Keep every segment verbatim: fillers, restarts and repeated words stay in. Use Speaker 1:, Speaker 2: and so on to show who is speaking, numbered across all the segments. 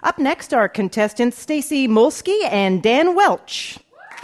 Speaker 1: Up next are contestants Stacy Molsky and Dan Welch.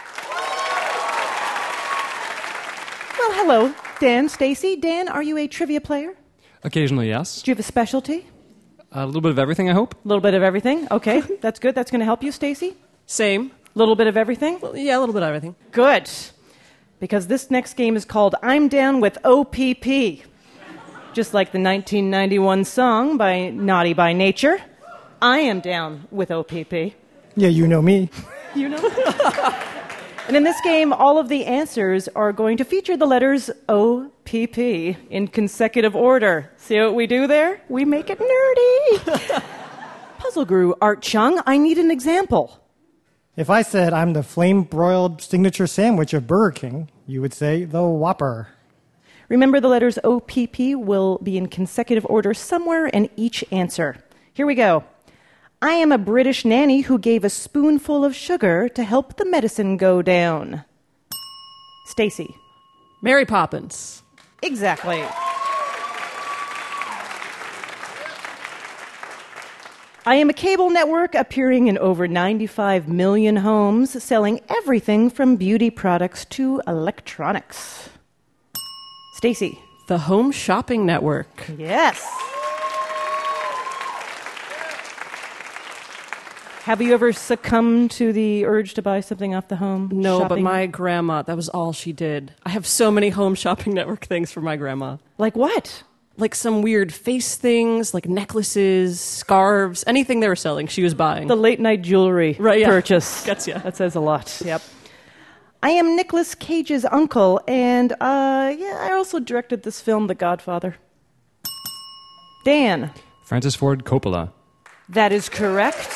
Speaker 1: Well, hello, Dan, Stacy. Dan, are you a trivia player?
Speaker 2: Occasionally, yes.
Speaker 1: Do you have a specialty?
Speaker 2: A little bit of everything, I hope.
Speaker 1: A little bit of everything? Okay, that's good. That's going to help you, Stacy?
Speaker 3: Same.
Speaker 1: A little bit of everything?
Speaker 3: Well, yeah, a little bit of everything.
Speaker 1: Good. Because this next game is called I'm Down with O P P. Just like the nineteen ninety-one song by Naughty by Nature, I am down with O P P.
Speaker 4: Yeah, you know me.
Speaker 1: You know? And in this game, all of the answers are going to feature the letters O P P in consecutive order. See what we do there? We make it nerdy. Puzzle guru Art Chung, I need an example.
Speaker 4: If I said I'm the flame-broiled signature sandwich of Burger King, you would say the Whopper.
Speaker 1: Remember, the letters O P P will be in consecutive order somewhere in each answer. Here we go. I am a British nanny who gave a spoonful of sugar to help the medicine go down. Stacy.
Speaker 3: Mary Poppins.
Speaker 1: Exactly. I am a cable network appearing in over ninety-five million homes, selling everything from beauty products to electronics. Stacy.
Speaker 3: The Home Shopping Network.
Speaker 1: Yes. Have you ever succumbed to the urge to buy something off the home?
Speaker 3: No,
Speaker 1: shopping?
Speaker 3: but my grandma, that was all she did. I have so many Home Shopping Network things for my grandma.
Speaker 1: Like what?
Speaker 3: Like some weird face things, like necklaces, scarves, anything they were selling, she was buying.
Speaker 1: The late night jewelry
Speaker 3: right, yeah.
Speaker 1: purchase.
Speaker 3: Gets ya.
Speaker 1: That says a lot. Yep. I am Nicolas Cage's uncle, and uh, yeah, I also directed this film, The Godfather. Dan.
Speaker 2: Francis Ford Coppola.
Speaker 1: That is correct.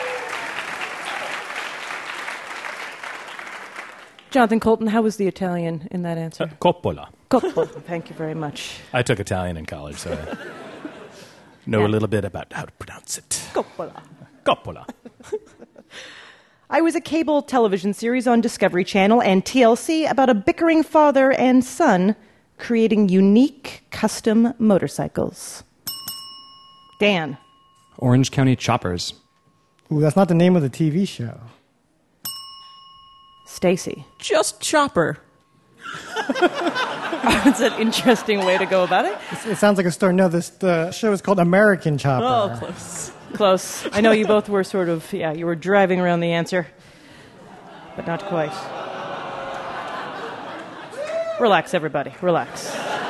Speaker 1: Jonathan Colton, how was the Italian in that answer?
Speaker 5: Uh, Coppola.
Speaker 1: Coppola. Thank you very much.
Speaker 5: I took Italian in college, so I know
Speaker 1: Yeah.
Speaker 5: a little bit about how to pronounce it.
Speaker 1: Coppola.
Speaker 5: Coppola.
Speaker 1: I was a cable television series on Discovery Channel and T L C about a bickering father and son creating unique custom motorcycles. Dan.
Speaker 2: Orange County Choppers.
Speaker 4: Ooh, that's not the name of the T V show.
Speaker 1: Stacy.
Speaker 3: Just Chopper.
Speaker 1: That's an interesting way to go about it.
Speaker 4: It, it sounds like a story. No, this the show is called American Chopper.
Speaker 3: Oh, close.
Speaker 1: Close. I know you both were sort of, yeah, you were driving around the answer, but not quite. Relax, everybody. Relax.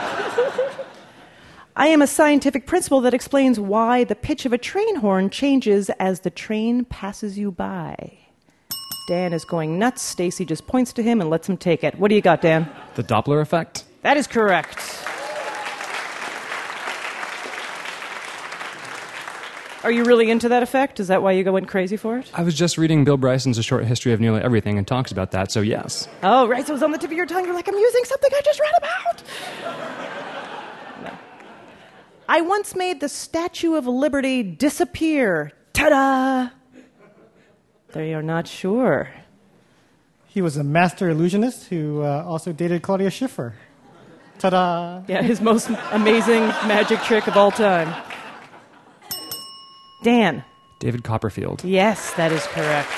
Speaker 1: I am a scientific principle that explains why the pitch of a train horn changes as the train passes you by. Dan is going nuts. Stacy just points to him and lets him take it. What do you got, Dan?
Speaker 2: The Doppler effect.
Speaker 1: That is correct. Are you really into that effect? Is that why you went crazy for it?
Speaker 2: I was just reading Bill Bryson's A Short History of Nearly Everything and talks about that, so yes.
Speaker 1: Oh, right. So it was on the tip of your tongue. You're like, I'm using something I just read about. No. I once made the Statue of Liberty disappear. Ta-da! They are not sure.
Speaker 4: He was a master illusionist who uh, also dated Claudia Schiffer. Ta-da!
Speaker 1: Yeah, his most amazing magic trick of all time. Dan.
Speaker 2: David Copperfield.
Speaker 1: Yes, that is correct.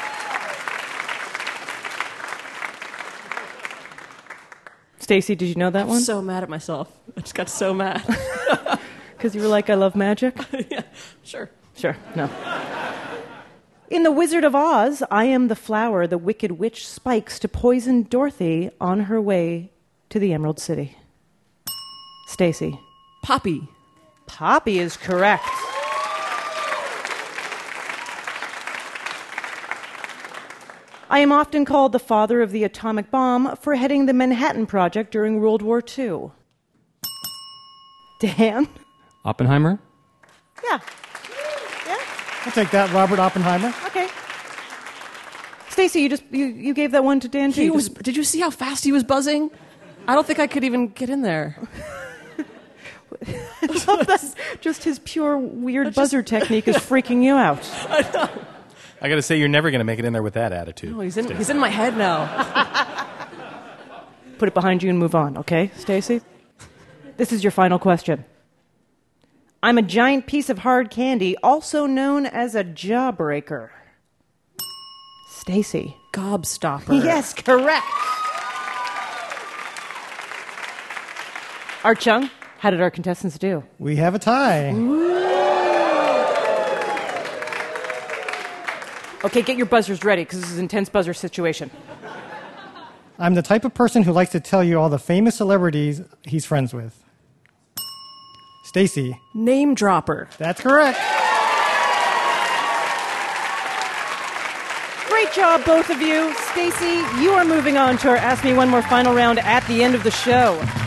Speaker 1: Stacy, did you know that
Speaker 3: I'm
Speaker 1: one?
Speaker 3: so mad at myself. I just got so mad.
Speaker 1: Because you were like, I love magic?
Speaker 3: Yeah, sure.
Speaker 1: Sure, no. In The Wizard of Oz, I am the flower the wicked witch spikes to poison Dorothy on her way to the Emerald City. Stacy.
Speaker 3: Poppy.
Speaker 1: Poppy is correct. I am often called the father of the atomic bomb for heading the Manhattan Project during World War Two. Dan?
Speaker 2: Oppenheimer.
Speaker 1: Yeah. Yeah?
Speaker 4: I'll take that, Robert Oppenheimer.
Speaker 1: Okay. Stacy, you just you, you gave that one to Dan too.
Speaker 3: He
Speaker 1: You
Speaker 3: was.
Speaker 1: just-
Speaker 3: Did you see how fast he was buzzing? I don't think I could even get in there.
Speaker 1: I love that. Just his pure weird buzzer technique is freaking you out.
Speaker 5: I got to say, you're never going to make it in there with that attitude.
Speaker 3: Oh, he's in. He's in my head now.
Speaker 1: Put it behind you and move on, okay, Stacy? This is your final question. I'm a giant piece of hard candy, also known as a jawbreaker. Stacy.
Speaker 3: Gobstopper.
Speaker 1: Yes, correct. Art Chung, how did our contestants do?
Speaker 4: We have a tie.
Speaker 1: Okay, get your buzzers ready, because this is an intense buzzer situation.
Speaker 4: I'm the type of person who likes to tell you all the famous celebrities he's friends with. Stacy.
Speaker 3: Name dropper.
Speaker 4: That's correct.
Speaker 1: Great job, both of you. Stacy, you are moving on to our Ask Me One More final round at the end of the show.